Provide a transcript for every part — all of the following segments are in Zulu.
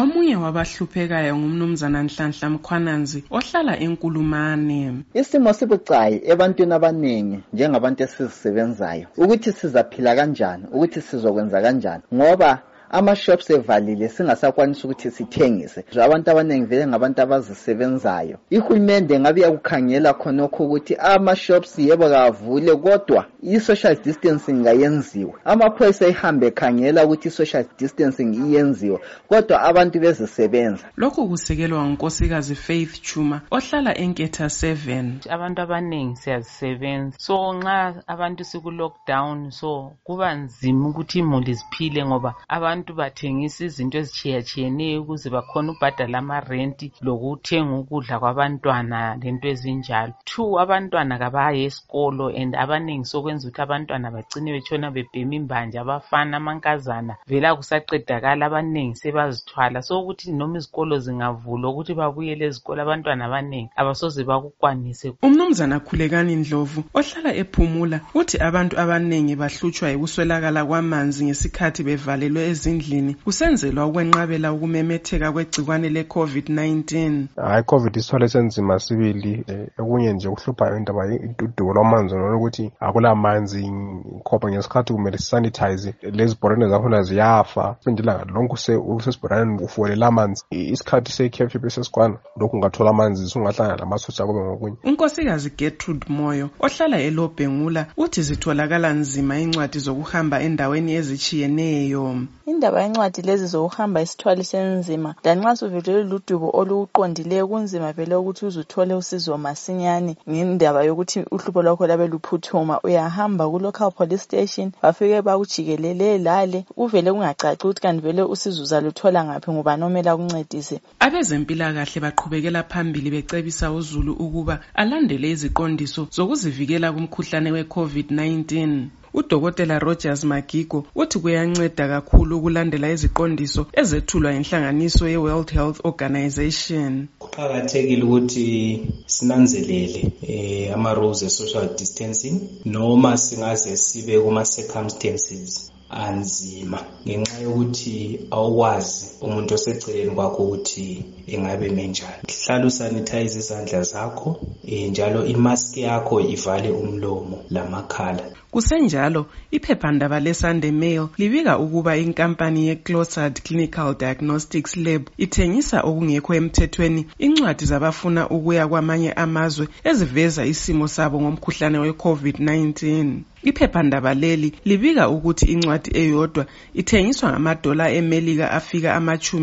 Omunye wabahluphekayo ngumnumzana Nhlanhla Mkhwananzi ohlala eNkulumane. Isimo sibucayi ebantwini abaningi njengabantu esizisebenzayo ukuthi sizaphila kanjani, ukuthi sizokwenza kanjani ngoba ama-shops evalile singasakwanisa ukuthi sithengise. Abantu abaningi vele ngabantu abazisebenzayo. Ihulumende ngabe yakukhangela khonokho ukuthi ama-shops yebo kavule kodwa i-social distancing ayenziwe. Amaphoyisa ihambe ekhangela ukuthi i-social distancing iyenziwe kodwa abantu bezisebenza. Lokhu kusekelwa ngunkosikazi Faith Chuma ohlala eNketha 7. Abantu abaningi siyazisebenza. So nxa abantu siku-lockdown so kuba nzima ukuthi imuli ziphile ngoba abantu bathengisa izinto ezitshiyatshiyeneyo ukuze bakhona ubhadala amarenti lokuthenga ukudla kwabantwana lento ezinjalo. 2 abantwana kabaye esikolo and abaningi sokwenza ukuthi abantwana bagcine betshona bebhema imbanje, abafana amankazana vela kusaqedakala abaningi sebazithwala. So ukuthi noma izikolo zingavulwa ukuthi babuyele ezikolo abantwana abaningi abasoze bakukwanise. Umnumzana Khulekani Ndlovu ohlala ePhumula uthi abantu abaningi bahlutshwa yikuswelakala kwamanzi ngesikhathi bevalelwe ezindlini kusenzelwa ukwenqabela ukumemetheka kwegcikwane le-COVID-19. Hayi COVID isithwele senzima sibili, okunye nje kuhluphayo indaba iduduko lwamanzi nokuthi akulamanzi ngoba ngesikhathi kumele sanitize lezi bhorane zakhona ziyafa. Indlela lonke usesibhoraneni ufulela amanzi isikhathi sekhephi besesikwana lokhu ungathola amanzi sungahlangana namasosha kube ngokunye. Unkosikazi Gertrude Moyo ohlala eLobhengula uthi zitholakala nzima incwadi zokuhamba endaweni ezitshiyeneyo. Indaba yencwadi lezi zokuhamba isithwali senzima lanxa suvelele ludubo oluqondileyo kunzima vele ukuthi uzuthole usizo masinyane ngendaba yokuthi uhlupho lwakho labe luphuthuma. Uyahamba ku local police station bafike bakujikelele lale uvele kungacaci ukuthi kanti vele usizo uzaluthola ngaphi ngoba nomela kuncedise. Abezempilakahle baqhubekela phambili becebisa uZulu ukuba alandele iziqondiso zokuzivikela kumkhuhlane we-COVID-19. Udokotela Rogers Magigo uthi kuyanceda kakhulu ukulandela iziqondiso ezethulwa inhlanganiso ye-World Health Organization. Kuqakathekile ukuthi sinanzelele ama-rules e-social distancing noma singaze sibe kuma-circumstances anzima ngenxa yokuthi awukwazi umuntu oseceleni kwakho ukuthi engabe menjani. Hlala usanitize izandla zakho njalo imask yakho ivale umlomo lamakhala. Kusenjalo, iphephandaba leSunday Mail libika ukuba inkampani ye-Closard Clinical Diagnostics Lab ithengisa okungekho emthethweni incwadi zabafuna ukuya kwamanye amazwe eziveza isimo sabo ngomkhuhlane we-COVID-19. Iphephandaba leli libika ukuthi incwadi eyodwa ithengiswa ngamadola eMelika afika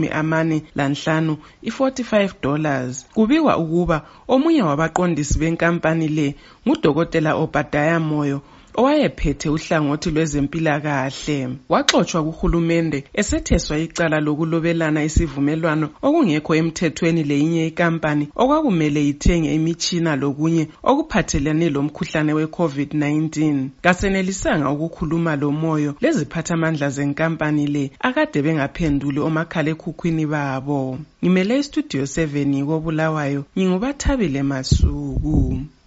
$45, $45. Kubikwa ukuba omunye wabaqondisi benkampani le ngudokotela Obadiah Moyo owayephethe uhlangothi lwezempilakahle. Waxoxwa kuhulumende esetheswa icala lokulobelana isivumelwano okungekho emthethweni leyinye ikampani okwakumele ithenge imitshina lokunye okuphathelane lomkhuhlane we-COVID-19. Kasenelisanga ukukhuluma lo Moyo leziphathamandla zenkampani le akade bengaphenduli omakhalekhukhwini babo. Ngimele iStudio 7 koBulawayo, nginguBathabile Masuku.